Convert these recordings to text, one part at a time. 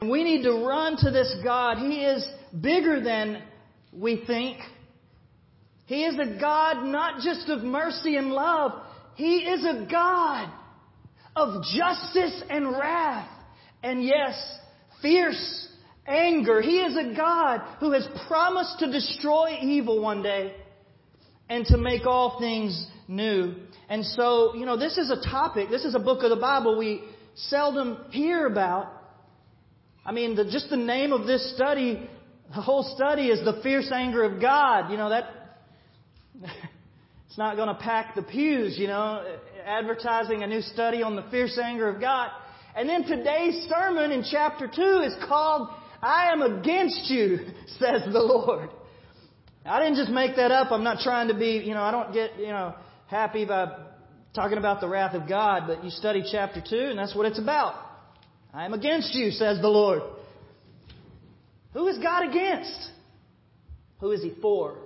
We need to run to this God. He is bigger than we think. He is a God not just of mercy and love. He is a God of justice and wrath. And yes, fierce anger. He is a God who has promised to destroy evil one day and to make all things new. And so, this is a topic, this is a book of the Bible we seldom hear about. I mean, just the name of this study, the whole study is The Fierce Anger of God. It's not going to pack the pews, advertising a new study on the fierce anger of God. And then today's sermon in chapter 2 is called, I Am Against You, says the Lord. I didn't just make that up. I'm not trying to be, I don't get, happy by talking about the wrath of God, but you study chapter 2 and that's what it's about. I am against you, says the Lord. Who is God against? Who is He for?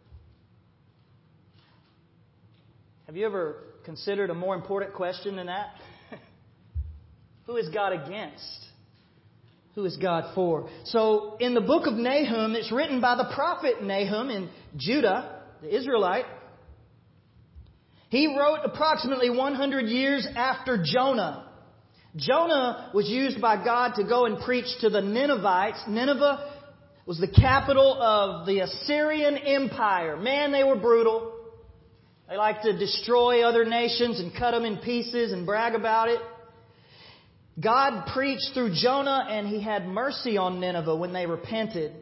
Have you ever considered a more important question than that? Who is God against? Who is God for? So, in the book of Nahum, it's written by the prophet Nahum in Judah, the Israelite. He wrote approximately 100 years after Jonah. Jonah was used by God to go and preach to the Ninevites. Nineveh was the capital of the Assyrian Empire. Man, they were brutal. They liked to destroy other nations and cut them in pieces and brag about it. God preached through Jonah and He had mercy on Nineveh when they repented.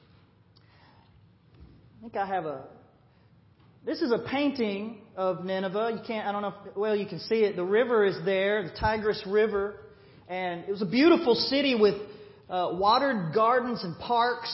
I think this is a painting of Nineveh. You can see it. The river is there, the Tigris River. And it was a beautiful city with watered gardens and parks.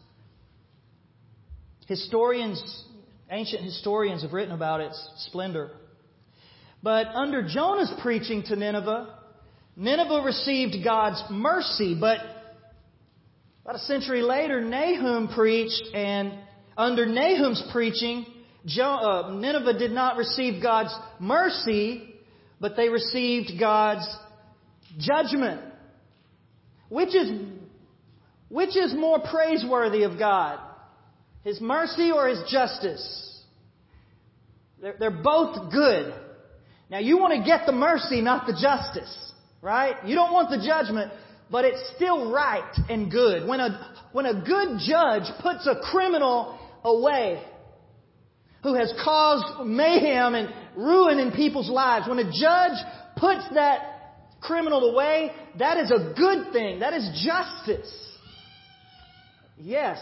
Ancient historians have written about its splendor. But under Jonah's preaching to Nineveh, Nineveh received God's mercy. But about a century later, Nahum preached, and under Nahum's preaching, Nineveh did not receive God's mercy, but they received God's judgment. Which is more praiseworthy of God? His mercy or His justice? They're both good. Now you want to get the mercy, not the justice. Right? You don't want the judgment, but it's still right and good. When a good judge puts a criminal away who has caused mayhem and ruin in people's lives, when a judge puts that criminal away, that is a good thing. That is justice. Yes.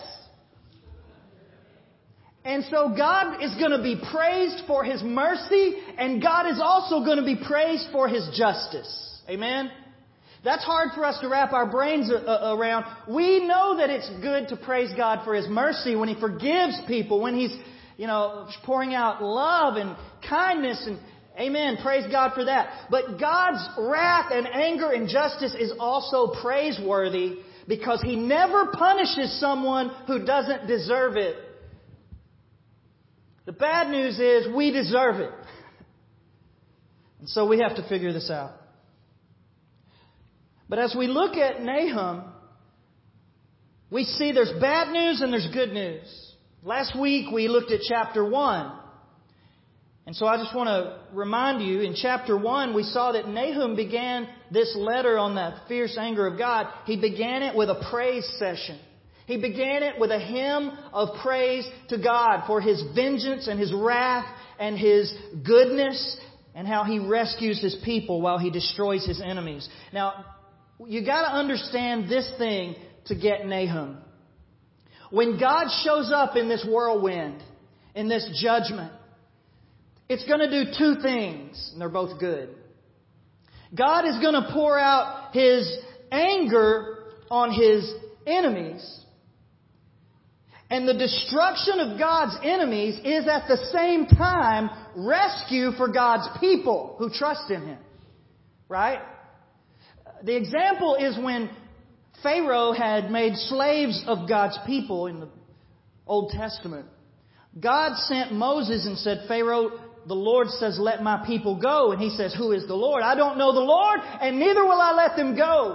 And so God is going to be praised for His mercy, and God is also going to be praised for His justice. Amen? That's hard for us to wrap our brains around. We know that it's good to praise God for His mercy when He forgives people, when He's, pouring out love and kindness, and amen, praise God for that. But God's wrath and anger and justice is also praiseworthy because He never punishes someone who doesn't deserve it. The bad news is we deserve it. And so we have to figure this out. But as we look at Nahum, we see there's bad news and there's good news. Last week we looked at chapter 1. And so I just want to remind you, in chapter 1 we saw that Nahum began this letter on the fierce anger of God. He began it with a praise session. He began it with a hymn of praise to God for His vengeance and His wrath and His goodness and how He rescues His people while He destroys His enemies. Now, you got to understand this thing to get Nahum. When God shows up in this whirlwind, in this judgment, it's going to do two things, and they're both good. God is going to pour out His anger on His enemies. And the destruction of God's enemies is at the same time rescue for God's people who trust in Him. Right? The example is when Pharaoh had made slaves of God's people in the Old Testament. God sent Moses and said, Pharaoh, the Lord says, let my people go. And he says, who is the Lord? I don't know the Lord, and neither will I let them go.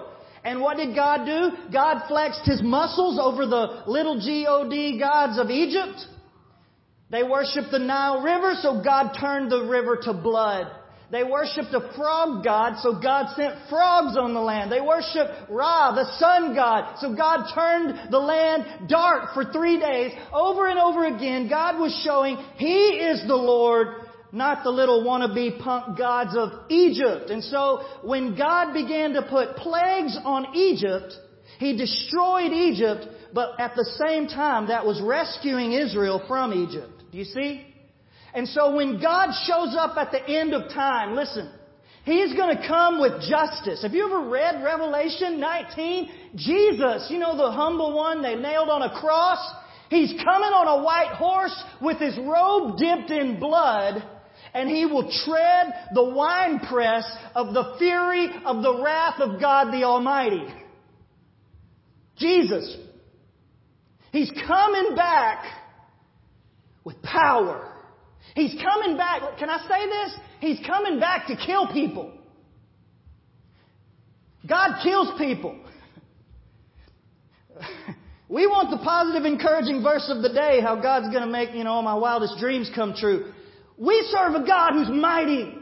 And what did God do? God flexed His muscles over the little god gods of Egypt. They worshipped the Nile River, so God turned the river to blood. They worshipped a frog god, so God sent frogs on the land. They worshipped Ra, the sun god, so God turned the land dark for 3 days. Over and over again, God was showing He is the Lord, not the little wannabe punk gods of Egypt. And so when God began to put plagues on Egypt, He destroyed Egypt, but at the same time that was rescuing Israel from Egypt. Do you see? And so when God shows up at the end of time, listen, He's going to come with justice. Have you ever read Revelation 19? Jesus, you know the humble one they nailed on a cross? He's coming on a white horse with His robe dipped in blood, and He will tread the winepress of the fury of the wrath of God the Almighty. Jesus. He's coming back with power. He's coming back. Can I say this? He's coming back to kill people. God kills people. We want the positive, encouraging verse of the day, how God's going to make, all my wildest dreams come true. We serve a God who's mighty.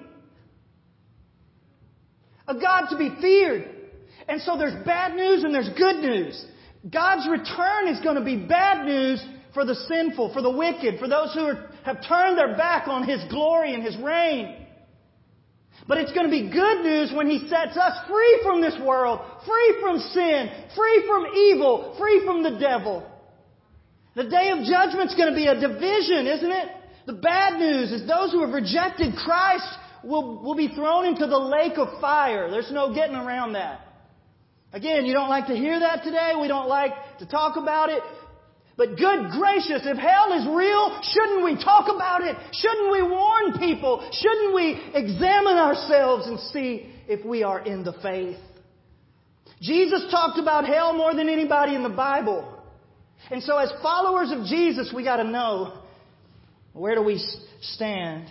A God to be feared. And so there's bad news and there's good news. God's return is going to be bad news for the sinful, for the wicked, for those who have turned their back on His glory and His reign. But it's going to be good news when He sets us free from this world, free from sin, free from evil, free from the devil. The day of judgment's going to be a division, isn't it? The bad news is those who have rejected Christ will be thrown into the lake of fire. There's no getting around that. Again, you don't like to hear that today. We don't like to talk about it. But good gracious, if hell is real, shouldn't we talk about it? Shouldn't we warn people? Shouldn't we examine ourselves and see if we are in the faith? Jesus talked about hell more than anybody in the Bible. And so as followers of Jesus, we got to know, where do we stand?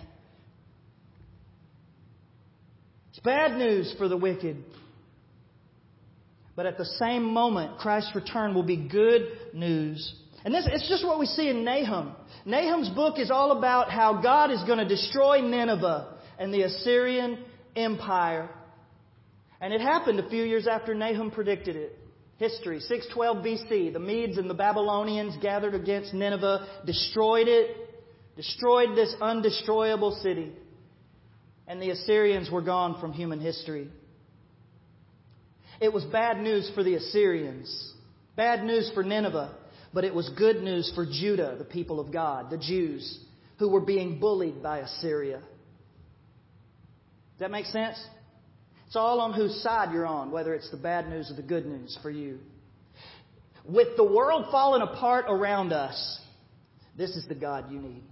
It's bad news for the wicked. But at the same moment, Christ's return will be good news. And it's just what we see in Nahum. Nahum's book is all about how God is going to destroy Nineveh and the Assyrian Empire. And it happened a few years after Nahum predicted it. History, 612 BC, the Medes and the Babylonians gathered against Nineveh, destroyed it, destroyed this undestroyable city. And the Assyrians were gone from human history. It was bad news for the Assyrians, bad news for Nineveh, but it was good news for Judah, the people of God, the Jews, who were being bullied by Assyria. Does that make sense? It's all on whose side you're on, whether it's the bad news or the good news for you. With the world falling apart around us, this is the God you need.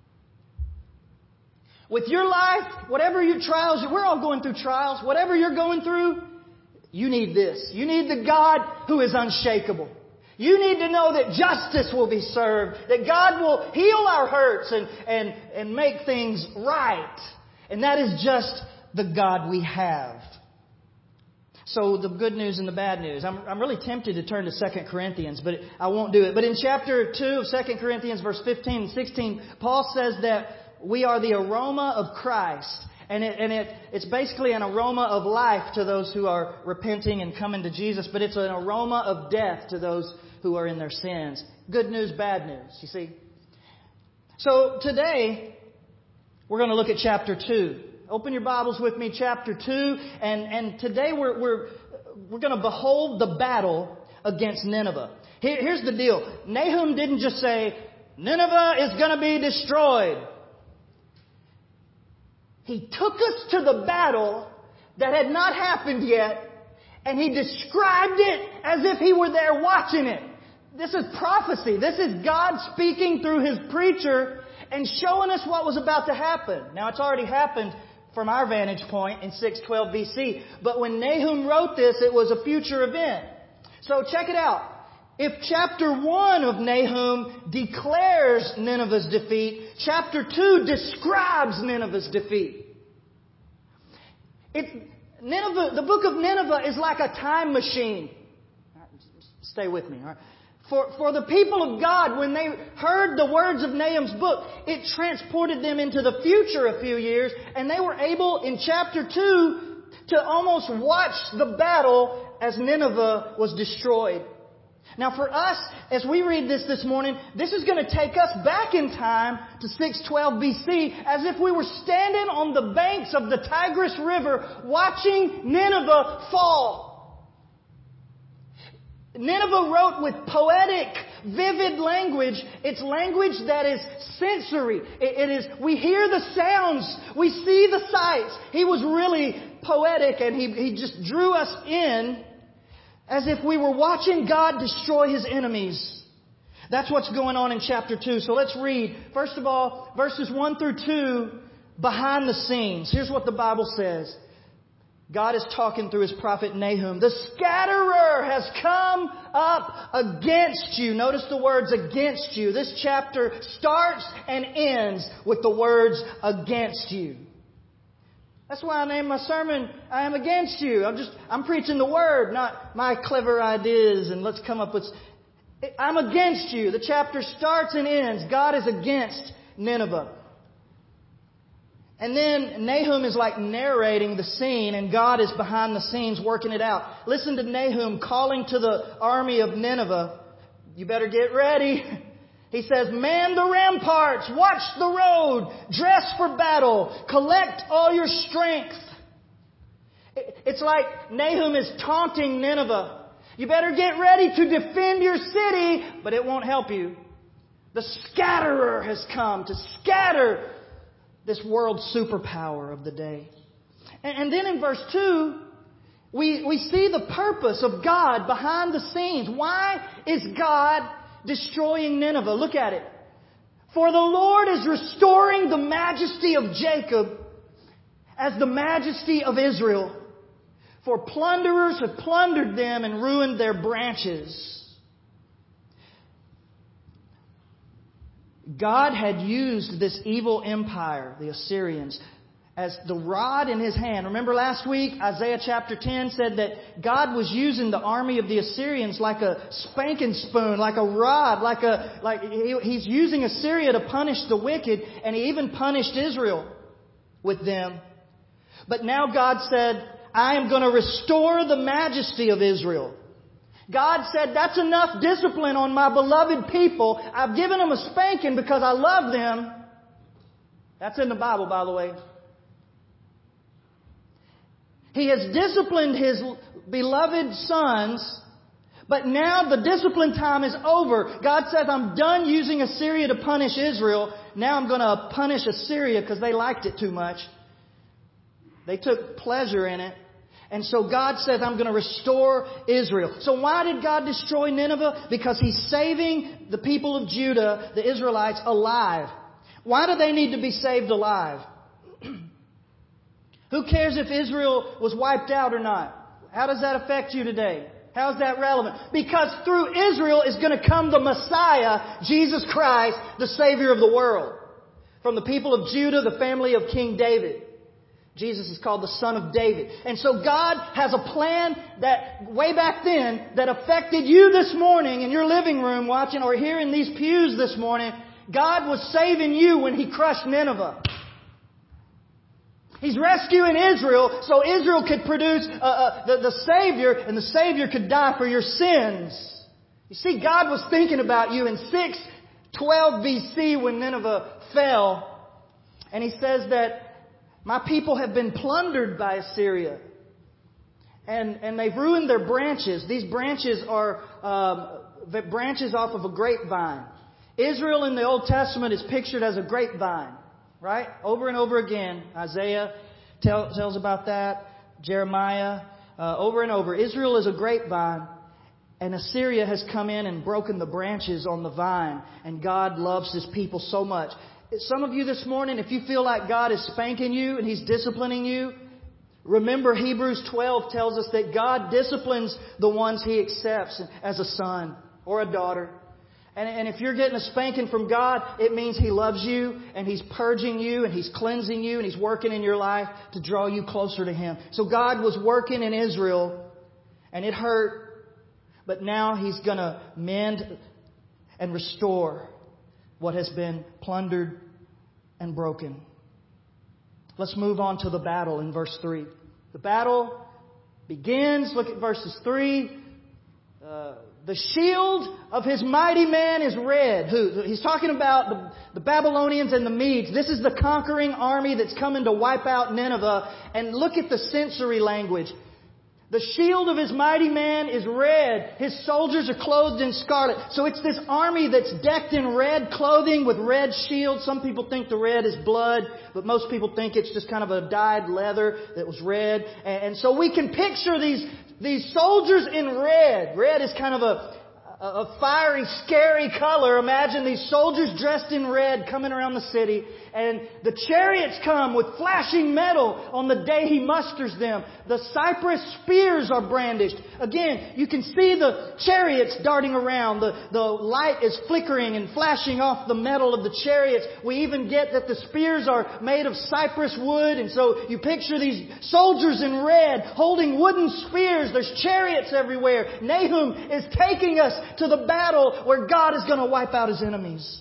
With your life, whatever your trials, we're all going through trials, whatever you're going through, you need this. You need the God who is unshakable. You need to know that justice will be served, that God will heal our hurts and make things right. And that is just the God we have. So the good news and the bad news. I'm really tempted to turn to 2 Corinthians, but I won't do it. But in chapter 2 of 2 Corinthians, verse 15 and 16, Paul says that we are the aroma of Christ. And it's basically an aroma of life to those who are repenting and coming to Jesus, but it's an aroma of death to those who are in their sins. Good news, bad news, you see. So today, we're going to look at chapter 2. Open your Bibles with me, chapter 2, and today we're going to behold the battle against Nineveh. Here's the deal. Nahum didn't just say, Nineveh is going to be destroyed. He took us to the battle that had not happened yet, and he described it as if he were there watching it. This is prophecy. This is God speaking through His preacher and showing us what was about to happen. Now, it's already happened from our vantage point in 612 BC, but when Nahum wrote this, it was a future event. So check it out. If chapter 1 of Nahum declares Nineveh's defeat, chapter 2 describes Nineveh's defeat. Nineveh, the book of Nineveh is like a time machine. Stay with me, all right? For the people of God, when they heard the words of Nahum's book, it transported them into the future a few years, and they were able, in chapter 2, to almost watch the battle as Nineveh was destroyed. Now for us, as we read this morning, this is going to take us back in time to 612 BC, as if we were standing on the banks of the Tigris River watching Nineveh fall. Nineveh wrote with poetic, vivid language. It's language that is sensory. It is, we hear the sounds, we see the sights. He was really poetic, and he just drew us in as if we were watching God destroy His enemies. That's what's going on in chapter 2. So let's read, first of all, verses 1 through 2, behind the scenes. Here's what the Bible says. God is talking through His prophet Nahum. The scatterer has come up against you. Notice the words against you. This chapter starts and ends with the words against you. That's why I named my sermon, I Am Against You. I'm preaching the Word, not my clever ideas and let's come up with... I'm against you. The chapter starts and ends. God is against Nineveh. And then Nahum is like narrating the scene, and God is behind the scenes working it out. Listen to Nahum calling to the army of Nineveh. You better get ready. He says, man the ramparts, watch the road, dress for battle, collect all your strength. It's like Nahum is taunting Nineveh. You better get ready to defend your city, but it won't help you. The scatterer has come to scatter this world superpower of the day. And then in verse 2, we see the purpose of God behind the scenes. Why is God destroying Nineveh? Look at it. For the Lord is restoring the majesty of Jacob as the majesty of Israel. For plunderers have plundered them and ruined their branches. God had used this evil empire, the Assyrians, as the rod in His hand. Remember last week, Isaiah chapter 10 said that God was using the army of the Assyrians like a spanking spoon, like a rod, He's using Assyria to punish the wicked, and He even punished Israel with them. But now God said, I am going to restore the majesty of Israel. God said, that's enough discipline on my beloved people. I've given them a spanking because I love them. That's in the Bible, by the way. He has disciplined His beloved sons, but now the discipline time is over. God says, I'm done using Assyria to punish Israel. Now I'm going to punish Assyria because they liked it too much. They took pleasure in it. And so God says, I'm going to restore Israel. So why did God destroy Nineveh? Because He's saving the people of Judah, the Israelites, alive. Why do they need to be saved alive? Who cares if Israel was wiped out or not? How does that affect you today? How is that relevant? Because through Israel is going to come the Messiah, Jesus Christ, the Savior of the world. From the people of Judah, the family of King David. Jesus is called the Son of David. And so God has a plan that way back then that affected you this morning in your living room watching or here in these pews this morning. God was saving you when He crushed Nineveh. He's rescuing Israel so Israel could produce the Savior, and the Savior could die for your sins. You see, God was thinking about you in 612 BC when Nineveh fell. And He says that my people have been plundered by Assyria. And they've ruined their branches. These branches are branches off of a grapevine. Israel in the Old Testament is pictured as a grapevine. Right? Over and over again. Isaiah tells about that. Jeremiah. Over and over. Israel is a grapevine. And Assyria has come in and broken the branches on the vine. And God loves His people so much. Some of you this morning, if you feel like God is spanking you and He's disciplining you, remember Hebrews 12 tells us that God disciplines the ones He accepts as a son or a daughter. And if you're getting a spanking from God, it means He loves you and He's purging you and He's cleansing you and He's working in your life to draw you closer to Him. So God was working in Israel and it hurt, but now He's going to mend and restore what has been plundered and broken. Let's move on to the battle in verse 3. The battle begins. Look at verses 3. The shield of his mighty man is red. He's talking about the Babylonians and the Medes. This is the conquering army that's coming to wipe out Nineveh. And look at the sensory language. The shield of his mighty man is red. His soldiers are clothed in scarlet. So it's this army that's decked in red clothing with red shields. Some people think the red is blood, but most people think it's just kind of a dyed leather that was red. And so we can picture these soldiers in red. Red is kind of a fiery, scary color. Imagine these soldiers dressed in red coming around the city. And the chariots come with flashing metal on the day He musters them. The cypress spears are brandished. Again, you can see the chariots darting around. The light is flickering and flashing off the metal of the chariots. We even get that the spears are made of cypress wood. And so you picture these soldiers in red holding wooden spears. There's chariots everywhere. Nahum is taking us to the battle where God is going to wipe out His enemies.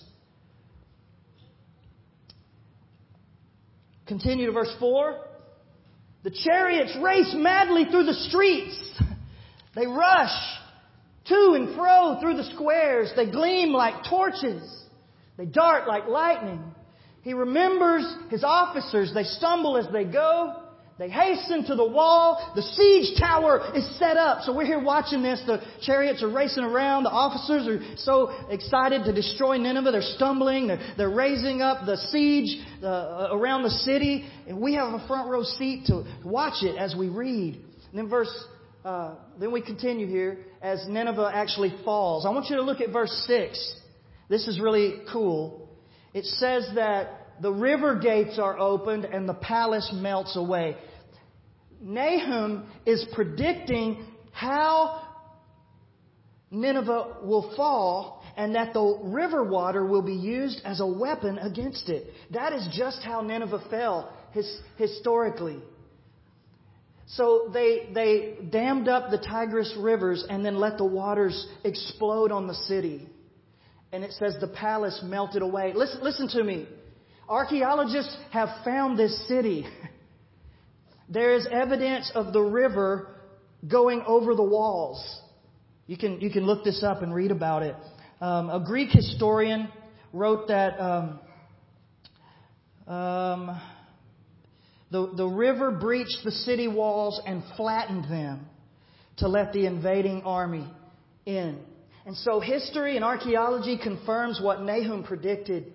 Continue to verse 4. The chariots race madly through the streets. They rush to and fro through the squares. They gleam like torches. They dart like lightning. He remembers His officers. They stumble as they go. They hasten to the wall. The siege tower is set up. So we're here watching this. The chariots are racing around. The officers are so excited to destroy Nineveh. They're stumbling. They're raising up the siege around the city. And we have a front row seat to watch it as we read. And then then we continue here as Nineveh actually falls. I want you to look at verse 6. This is really cool. It says that the river gates are opened and the palace melts away. Nahum is predicting how Nineveh will fall and that the river water will be used as a weapon against it. That is just how Nineveh fell historically. So they dammed up the Tigris rivers and then let the waters explode on the city. And it says the palace melted away. Listen to me. Archaeologists have found this city. There is evidence of the river going over the walls. You can look this up and read about it. A Greek historian wrote that the river breached the city walls and flattened them to let the invading army in. And so history and archaeology confirms what Nahum predicted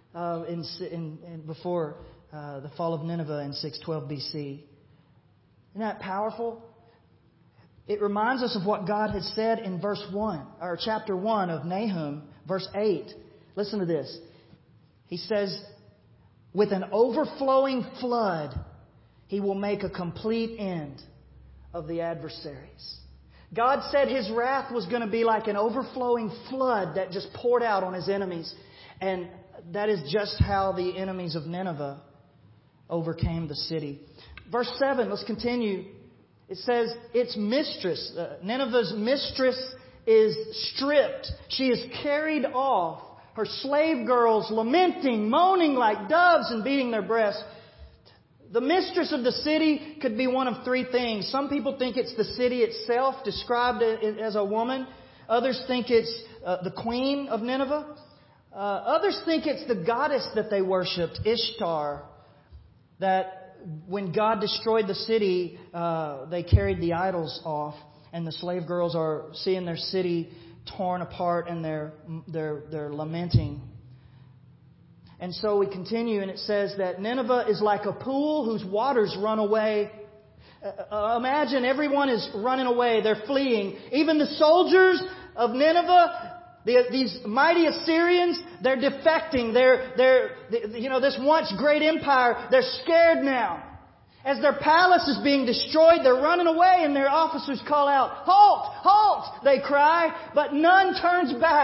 before the fall of Nineveh in 612 BC. Isn't that powerful? It reminds us of what God had said in verse 1, or chapter 1 of Nahum, verse 8. Listen to this. He says, with an overflowing flood, He will make a complete end of the adversaries. God said His wrath was going to be like an overflowing flood that just poured out on His enemies. And that is just how the enemies of Nineveh overcame the city. Verse 7, let's continue. It says, its mistress, Nineveh's mistress, is stripped. She is carried off. Her slave girls lamenting, moaning like doves and beating their breasts. The mistress of the city could be one of three things. Some people think it's the city itself, described as a woman. Others think it's the queen of Nineveh. Others think it's the goddess that they worshipped, Ishtar, that when God destroyed the city, they carried the idols off, and the slave girls are seeing their city torn apart, and they're lamenting. And so we continue, and it says that Nineveh is like a pool whose waters run away. Imagine everyone is running away; they're fleeing. Even the soldiers of Nineveh. These mighty Assyrians, they're defecting. They're this once great empire, they're scared now. As their palace is being destroyed, they're running away and their officers call out, "Halt! Halt!" They cry, but none turns back.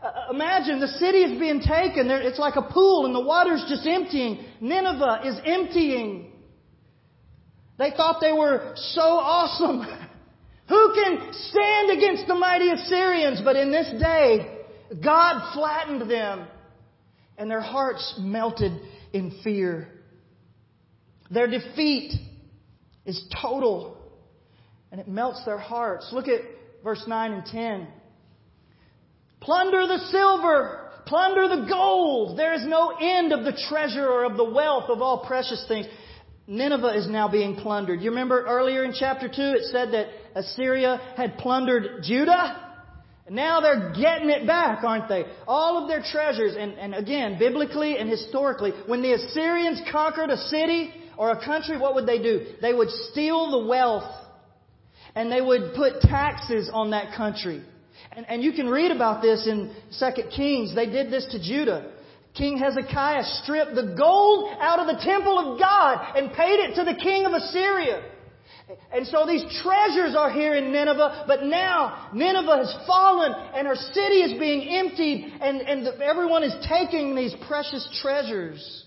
Imagine the city is being taken. It's like a pool and the water's just emptying. Nineveh is emptying. They thought they were so awesome. Who can stand against the mighty Assyrians? But in this day, God flattened them and their hearts melted in fear. Their defeat is total and it melts their hearts. Look at verse 9 and 10. Plunder the silver, plunder the gold. There is no end of the treasure or of the wealth of all precious things. Nineveh is now being plundered. You remember earlier in chapter 2 it said that Assyria had plundered Judah? Now they're getting it back, aren't they? All of their treasures. And again, biblically and historically, when the Assyrians conquered a city or a country, what would they do? They would steal the wealth and they would put taxes on that country. And you can read about this in 2 Kings. They did this to Judah. King Hezekiah stripped the gold out of the temple of God and paid it to the king of Assyria. And so these treasures are here in Nineveh, but now Nineveh has fallen and her city is being emptied and everyone is taking these precious treasures.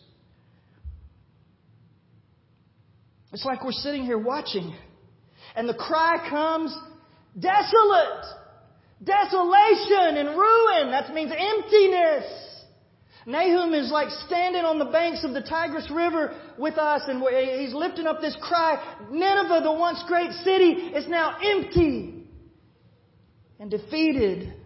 It's like we're sitting here watching and the cry comes, desolate! Desolation and ruin. That means emptiness. Nahum is like standing on the banks of the Tigris River with us and he's lifting up this cry. Nineveh, the once great city, is now empty and defeated.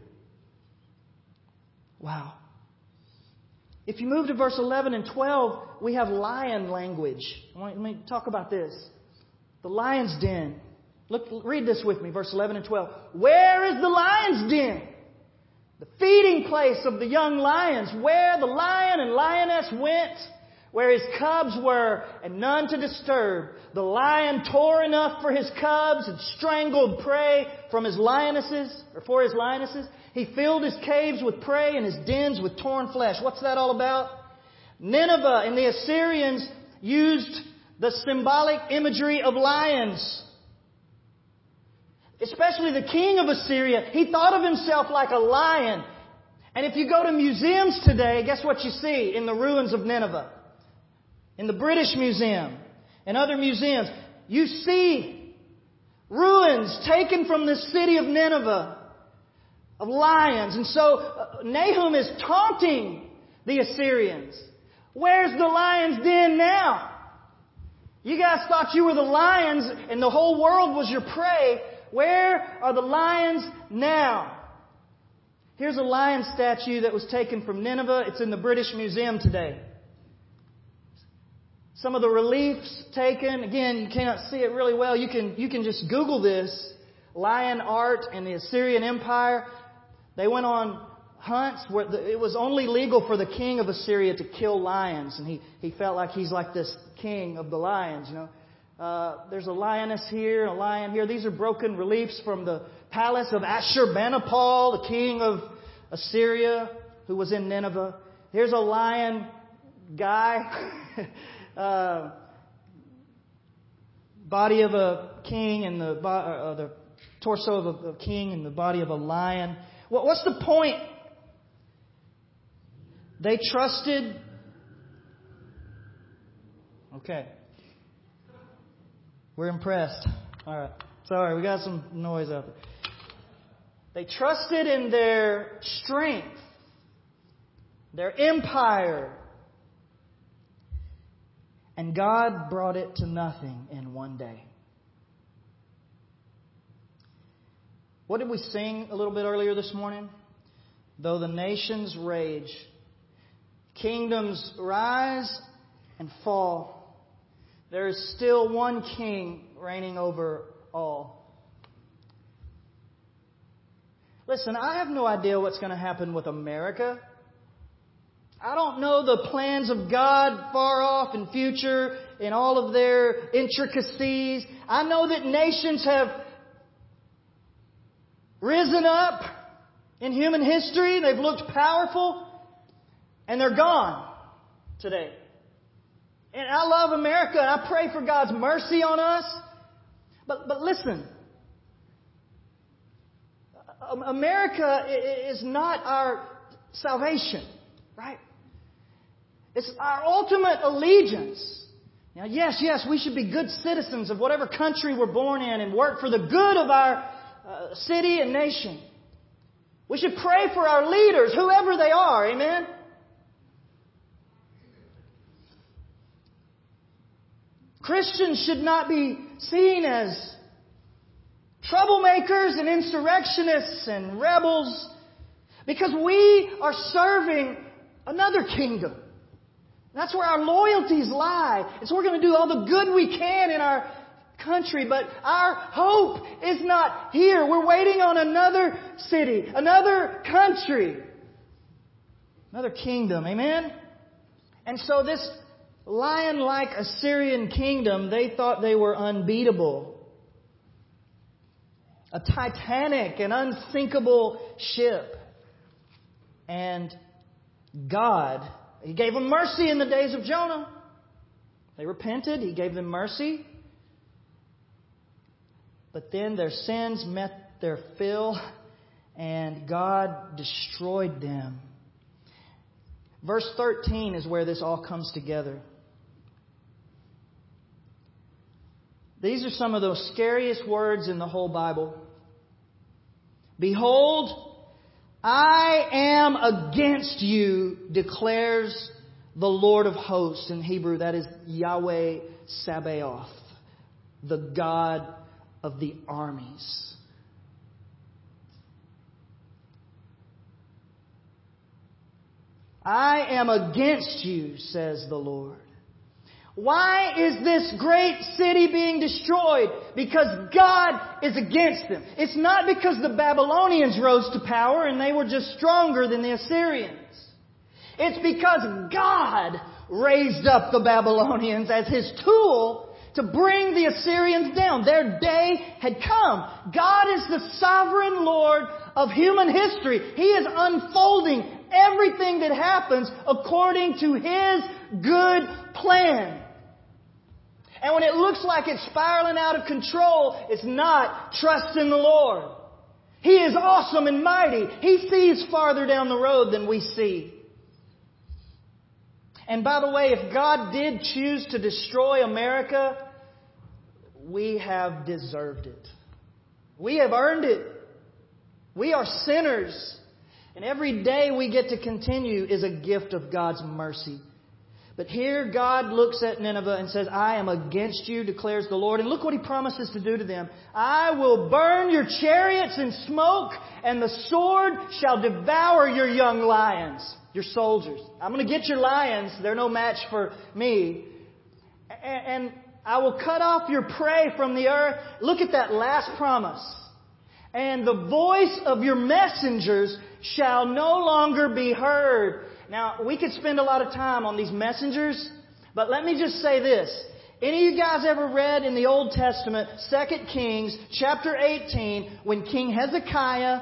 Wow. If you move to verse 11 and 12, we have lion language. Let me talk about this. The lion's den. Look, read this with me, verse 11 and 12. Where is the lion's den? The feeding place of the young lions, where the lion and lioness went, where his cubs were, and none to disturb. The lion tore enough for his cubs and strangled prey from his lionesses, or for his lionesses. He filled his caves with prey and his dens with torn flesh. What's that all about? Nineveh and the Assyrians used the symbolic imagery of lions. Especially the king of Assyria, he thought of himself like a lion. And if you go to museums today, guess what you see in the ruins of Nineveh? In the British Museum and other museums, you see ruins taken from the city of Nineveh of lions. And so Nahum is taunting the Assyrians. Where's the lion's den now? You guys thought you were the lions and the whole world was your prey. Where are the lions now? Here's a lion statue that was taken from Nineveh. It's in the British Museum today. Some of the reliefs taken, again, you cannot see it really well. You can just Google this. Lion art in the Assyrian Empire. They went on hunts where it was only legal for the king of Assyria to kill lions. And he felt like he's like this king of the lions, you know. There's a lioness here, a lion here. These are broken reliefs from the palace of Ashurbanipal, the king of Assyria, who was in Nineveh. Here's a lion guy, body of a king and the torso of a king and the body of a lion. What's the point? They trusted. Okay. We're impressed. All right. Sorry, we got some noise out there. They trusted in their strength, their empire. And God brought it to nothing in one day. What did we sing a little bit earlier this morning? Though the nations rage, kingdoms rise and fall, there is still one king reigning over all. Listen, I have no idea what's going to happen with America. I don't know the plans of God far off in future in all of their intricacies. I know that nations have risen up in human history. They've looked powerful and they're gone today. And I love America and I pray for God's mercy on us. But listen, America is not our salvation, right? It's our ultimate allegiance. Now, yes, we should be good citizens of whatever country we're born in and work for the good of our city and nation. We should pray for our leaders, whoever they are. Amen? Christians should not be seen as troublemakers and insurrectionists and rebels, because we are serving another kingdom. That's where our loyalties lie. And so we're going to do all the good we can in our country, but our hope is not here. We're waiting on another city, another country, another kingdom. Amen? And so this lion-like Assyrian kingdom, they thought they were unbeatable. A titanic and unsinkable ship. And God, He gave them mercy in the days of Jonah. They repented. He gave them mercy. But then their sins met their fill, and God destroyed them. Verse 13 is where this all comes together. These are some of those scariest words in the whole Bible. Behold, I am against you, declares the Lord of hosts. In Hebrew, that is Yahweh Sabaoth, the God of the armies. I am against you, says the Lord. Why is this great city being destroyed? Because God is against them. It's not because the Babylonians rose to power and they were just stronger than the Assyrians. It's because God raised up the Babylonians as His tool to bring the Assyrians down. Their day had come. God is the sovereign Lord of human history. He is unfolding everything that happens according to His good plan. And when it looks like it's spiraling out of control, it's not. Trust in the Lord. He is awesome and mighty. He sees farther down the road than we see. And by the way, if God did choose to destroy America, we have deserved it. We have earned it. We are sinners. And every day we get to continue is a gift of God's mercy. But here God looks at Nineveh and says, I am against you, declares the Lord. And look what He promises to do to them. I will burn your chariots in smoke, and the sword shall devour your young lions, your soldiers. I'm going to get your lions. They're no match for me. And I will cut off your prey from the earth. Look at that last promise. And the voice of your messengers shall no longer be heard. Now, we could spend a lot of time on these messengers, but let me just say this. Any of you guys ever read in the Old Testament, 2 Kings chapter 18, when King Hezekiah,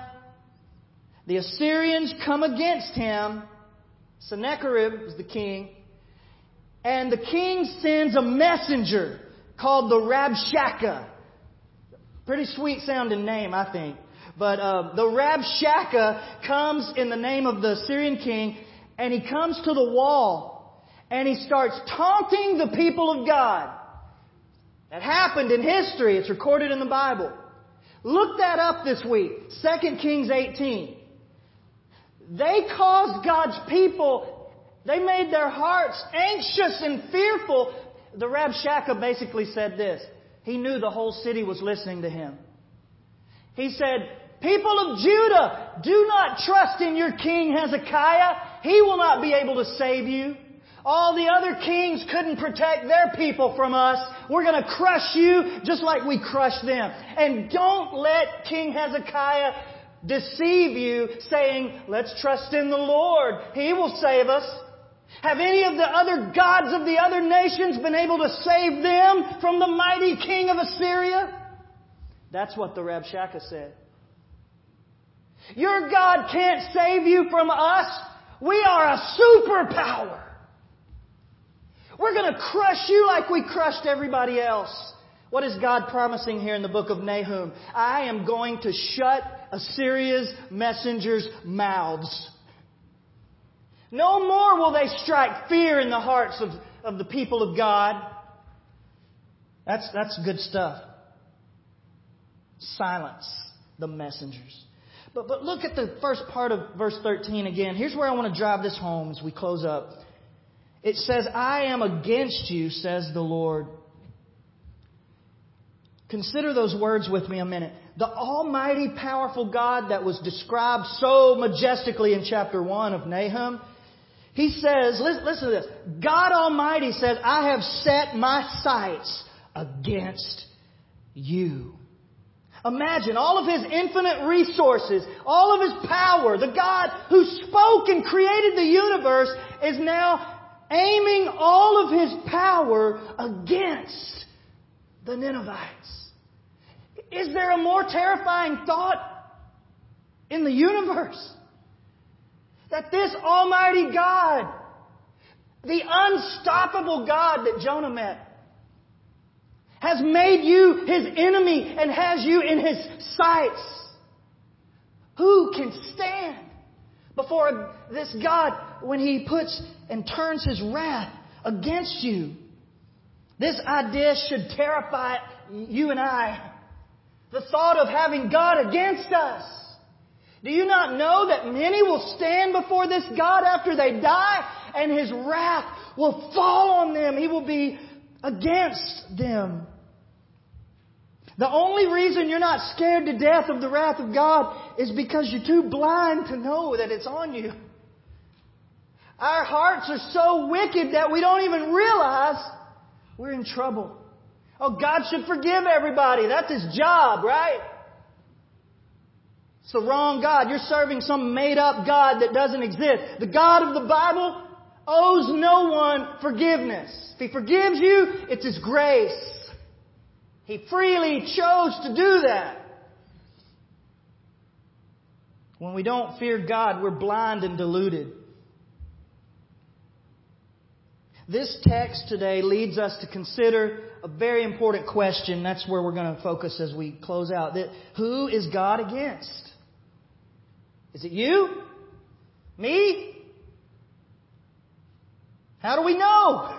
the Assyrians come against him, Sennacherib is the king, and the king sends a messenger called the Rabshakeh. Pretty sweet sounding name, I think. But the Rabshakeh comes in the name of the Assyrian king, and he comes to the wall, and he starts taunting the people of God. That happened in history. It's recorded in the Bible. Look that up this week. 2 Kings 18. They caused God's people, they made their hearts anxious and fearful. The Rabshakeh basically said this. He knew the whole city was listening to him. He said, people of Judah, do not trust in your king Hezekiah. He will not be able to save you. All the other kings couldn't protect their people from us. We're going to crush you just like we crushed them. And don't let King Hezekiah deceive you saying, let's trust in the Lord. He will save us. Have any of the other gods of the other nations been able to save them from the mighty king of Assyria? That's what the Rabshakeh said. Your God can't save you from us. We are a superpower. We're going to crush you like we crushed everybody else. What is God promising here in the book of Nahum? I am going to shut Assyria's messengers' mouths. No more will they strike fear in the hearts of the people of God. That's good stuff. Silence the messengers. But look at the first part of verse 13 again. Here's where I want to drive this home as we close up. It says, I am against you, says the Lord. Consider those words with me a minute. The almighty, powerful God that was described so majestically in chapter 1 of Nahum, He says, listen to this. God Almighty says, I have set my sights against you. Imagine all of His infinite resources, all of His power, the God who spoke and created the universe is now aiming all of His power against the Ninevites. Is there a more terrifying thought in the universe? That this Almighty God, the unstoppable God that Jonah met, has made you His enemy and has you in His sights. Who can stand before this God when He puts and turns His wrath against you? This idea should terrify you and I. The thought of having God against us. Do you not know that many will stand before this God after they die and His wrath will fall on them? He will be against them. The only reason you're not scared to death of the wrath of God is because you're too blind to know that it's on you. Our hearts are so wicked that we don't even realize we're in trouble. Oh, God should forgive everybody. That's His job, right? It's the wrong God. You're serving some made-up God that doesn't exist. The God of the Bible owes no one forgiveness. If He forgives you, it's His grace. He freely chose to do that. When we don't fear God, we're blind and deluded. This text today leads us to consider a very important question. That's where we're going to focus as we close out. Who is God against? Is it you? Me? How do we know?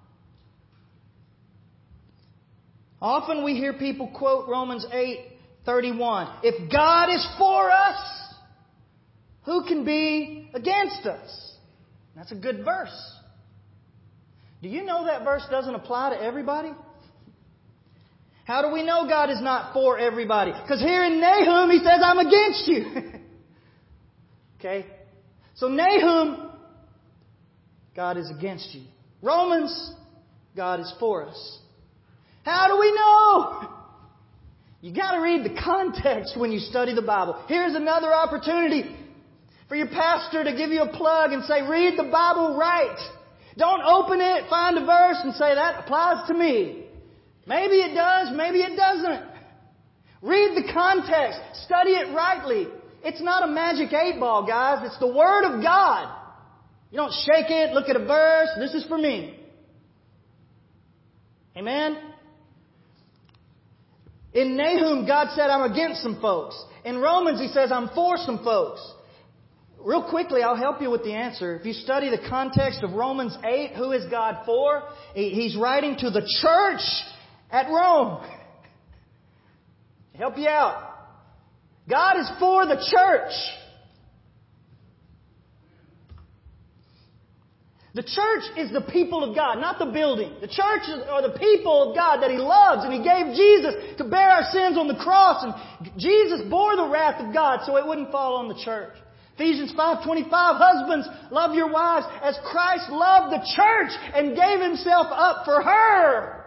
Often we hear people quote Romans 8:31. If God is for us, who can be against us? That's a good verse. Do you know that verse doesn't apply to everybody? How do we know God is not for everybody? Because here in Nahum, He says, I'm against you. Okay? So Nahum, God is against you. Romans, God is for us. How do we know? You got to read the context when you study the Bible. Here's another opportunity for your pastor to give you a plug and say, read the Bible right. Don't open it, find a verse and say, that applies to me. Maybe it does, maybe it doesn't. Read the context. Study it rightly. It's not a magic 8-ball, guys. It's the Word of God. You don't shake it, look at a verse. This is for me. Amen? In Nahum, God said, I'm against some folks. In Romans, He says, I'm for some folks. Real quickly, I'll help you with the answer. If you study the context of Romans 8, who is God for? He's writing to the church at Rome. Help you out. God is for the church. The church is the people of God, not the building. The church are the people of God that He loves, and He gave Jesus to bear our sins on the cross, and Jesus bore the wrath of God so it wouldn't fall on the church. Ephesians 5:25, husbands, love your wives as Christ loved the church and gave Himself up for her.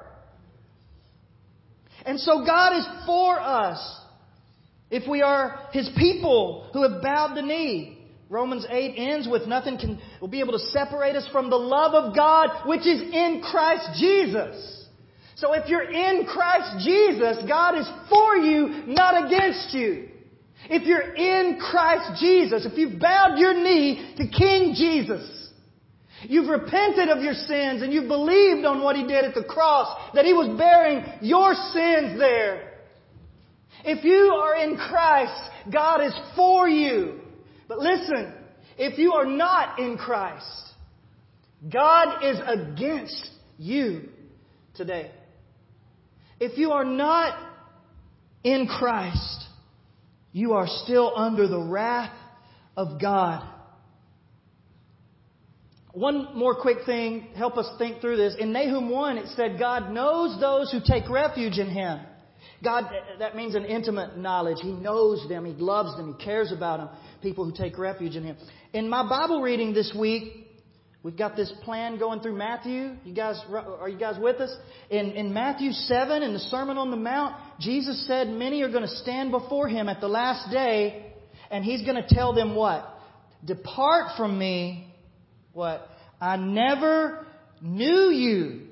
And so God is for us if we are His people who have bowed the knee. Romans 8 ends with nothing will be able to separate us from the love of God which is in Christ Jesus. So if you're in Christ Jesus, God is for you, not against you. If you're in Christ Jesus, if you've bowed your knee to King Jesus, you've repented of your sins and you've believed on what He did at the cross, that He was bearing your sins there. If you are in Christ, God is for you. But listen, If you are not in Christ, God is against you today. If you are not in Christ, you are still under the wrath of God. One more quick thing, help us think through this. In Nahum 1, it said, God knows those who take refuge in Him. God, that means an intimate knowledge. He knows them. He loves them. He cares about them. People who take refuge in Him. In my Bible reading this week, we've got this plan going through Matthew. Are you guys with us? In Matthew 7, in the Sermon on the Mount, Jesus said many are going to stand before Him at the last day, and He's going to tell them what? Depart from me, what? I never knew you.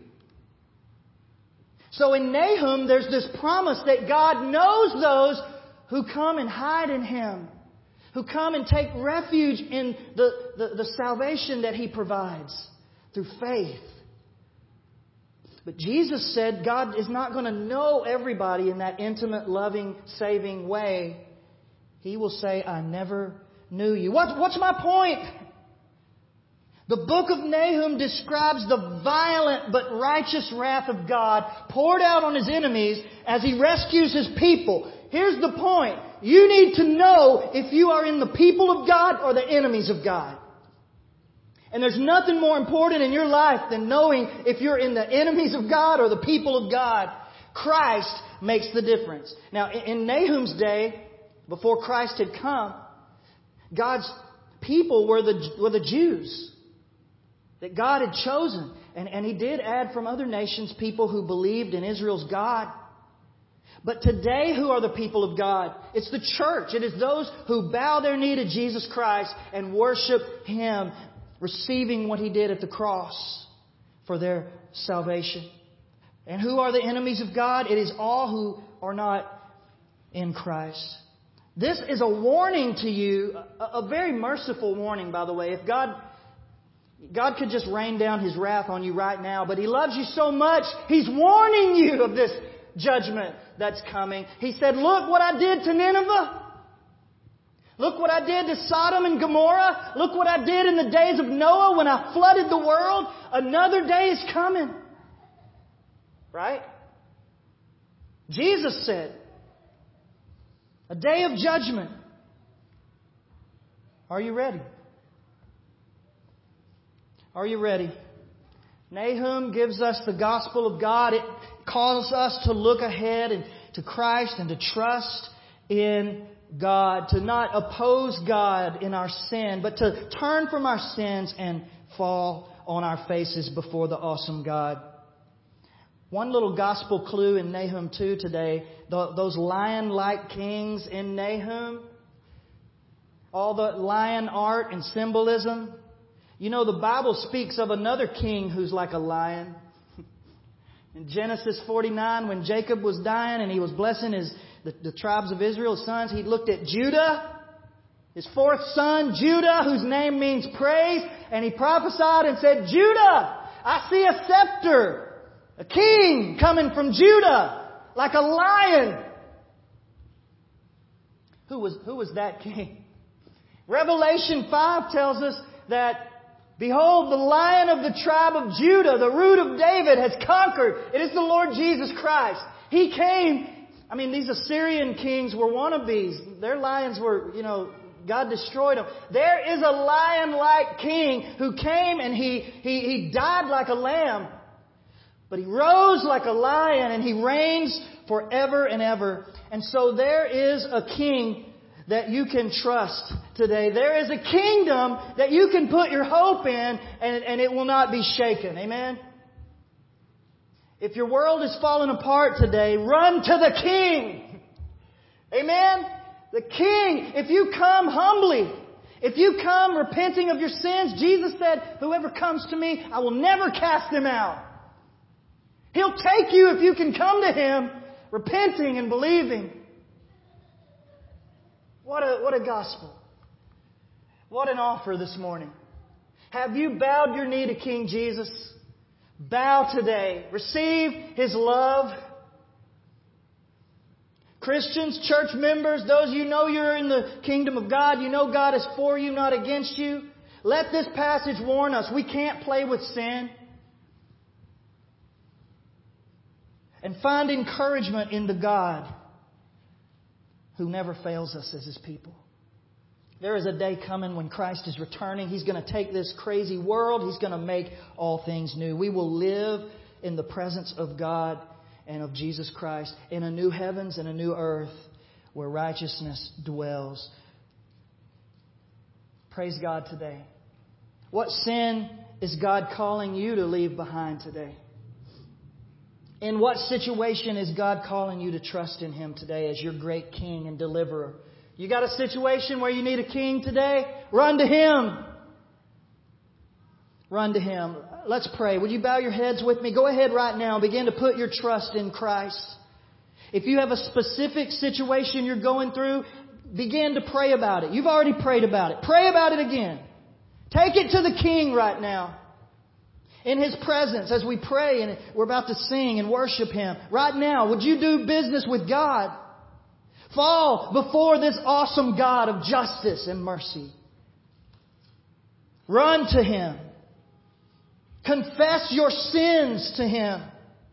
So in Nahum, there's this promise that God knows those who come and hide in Him, who come and take refuge in the salvation that He provides through faith. But Jesus said God is not going to know everybody in that intimate, loving, saving way. He will say, I never knew you. What's my point? The book of Nahum describes the violent but righteous wrath of God poured out on His enemies as He rescues His people. Here's the point. You need to know if you are in the people of God or the enemies of God. And there's nothing more important in your life than knowing if you're in the enemies of God or the people of God. Christ makes the difference. Now, in Nahum's day, before Christ had come, God's people were the Jews that God had chosen. And He did add from other nations people who believed in Israel's God. But today, who are the people of God? It's the church. It is those who bow their knee to Jesus Christ and worship Him, receiving what He did at the cross for their salvation. And who are the enemies of God? It is all who are not in Christ. This is a warning to you, a very merciful warning, by the way. If God could just rain down His wrath on you right now, but He loves you so much, He's warning you of this judgment that's coming. He said, look what I did to Nineveh. Look what I did to Sodom and Gomorrah. Look what I did in the days of Noah when I flooded the world. Another day is coming. Right? Jesus said, a day of judgment. Are you ready? Are you ready? Nahum gives us the gospel of God. It calls us to look ahead and to Christ and to trust in God, to not oppose God in our sin, but to turn from our sins and fall on our faces before the awesome God. One little gospel clue in Nahum 2 today, those lion-like kings in Nahum, all the lion art and symbolism. You know, the Bible speaks of another king who's like a lion. In Genesis 49, when Jacob was dying and he was blessing the tribes of Israel's sons, he looked at Judah, his fourth son, Judah, whose name means praise, and he prophesied and said, Judah, I see a scepter, a king coming from Judah, like a lion. Who was that king? Revelation 5 tells us that, behold, the Lion of the tribe of Judah, the Root of David, has conquered. It is the Lord Jesus Christ. He came. I mean, these Assyrian kings were wannabes. Their lions were, God destroyed them. There is a lion-like king who came and he died like a lamb. But He rose like a lion and He reigns forever and ever. And so there is a king that you can trust today. There is a kingdom that you can put your hope in and it will not be shaken. Amen? If your world is falling apart today, run to the King. Amen? The King. If you come humbly, if you come repenting of your sins, Jesus said, whoever comes to me, I will never cast them out. He'll take you if you can come to Him repenting and believing. What a gospel. What an offer this morning. Have you bowed your knee to King Jesus? Bow today. Receive His love. Christians, church members, those you know you're in the kingdom of God, you know God is for you, not against you. Let this passage warn us. We can't play with sin. And find encouragement in the God who never fails us as His people. There is a day coming when Christ is returning. He's going to take this crazy world. He's going to make all things new. We will live in the presence of God and of Jesus Christ in a new heavens and a new earth where righteousness dwells. Praise God today. What sin is God calling you to leave behind today? In what situation is God calling you to trust in Him today as your great King and deliverer? You got a situation where you need a king today? Run to Him. Run to Him. Let's pray. Would you bow your heads with me? Go ahead right now. Begin to put your trust in Christ. If you have a specific situation you're going through, begin to pray about it. You've already prayed about it. Pray about it again. Take it to the King right now. In His presence as we pray and we're about to sing and worship Him. Right now, would you do business with God? Fall before this awesome God of justice and mercy. Run to Him. Confess your sins to Him.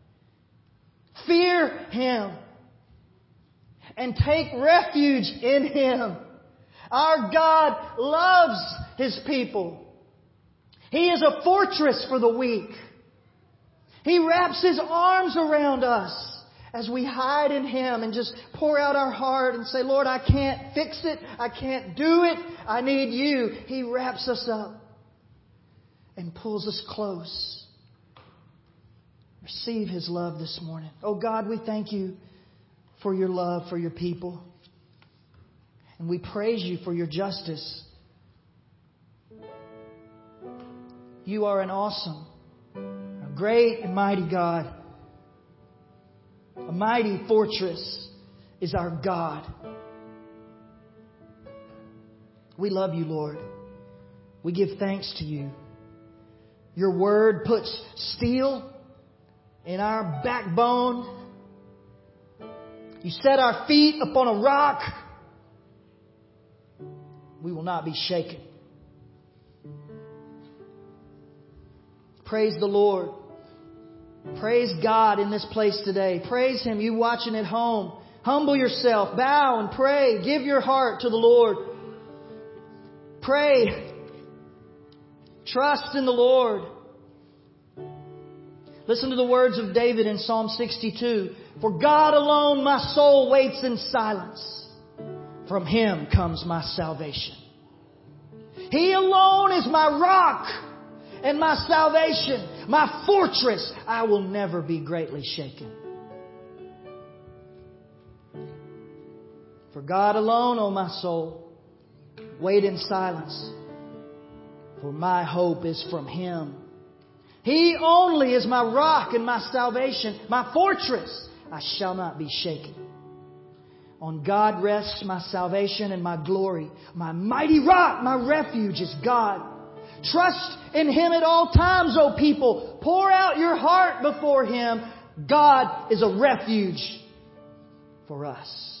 Fear Him. And take refuge in Him. Our God loves His people. He is a fortress for the weak. He wraps His arms around us as we hide in Him and just pour out our heart and say, Lord, I can't fix it. I can't do it. I need You. He wraps us up and pulls us close. Receive His love this morning. Oh God, we thank You for Your love for Your people. And we praise You for Your justice. You are an awesome, a great and mighty God. A mighty fortress is our God. We love You, Lord. We give thanks to You. Your Word puts steel in our backbone. You set our feet upon a rock. We will not be shaken. Praise the Lord. Praise God in this place today. Praise Him. You watching at home. Humble yourself. Bow and pray. Give your heart to the Lord. Pray. Trust in the Lord. Listen to the words of David in Psalm 62. For God alone my soul waits in silence. From Him comes my salvation. He alone is my rock and my salvation, my fortress. I will never be greatly shaken. For God alone, O my soul, wait in silence. For my hope is from Him. He only is my rock and my salvation, my fortress. I shall not be shaken. On God rests my salvation and my glory. My mighty rock, my refuge is God. Trust in Him at all times, O people. Pour out your heart before Him. God is a refuge for us.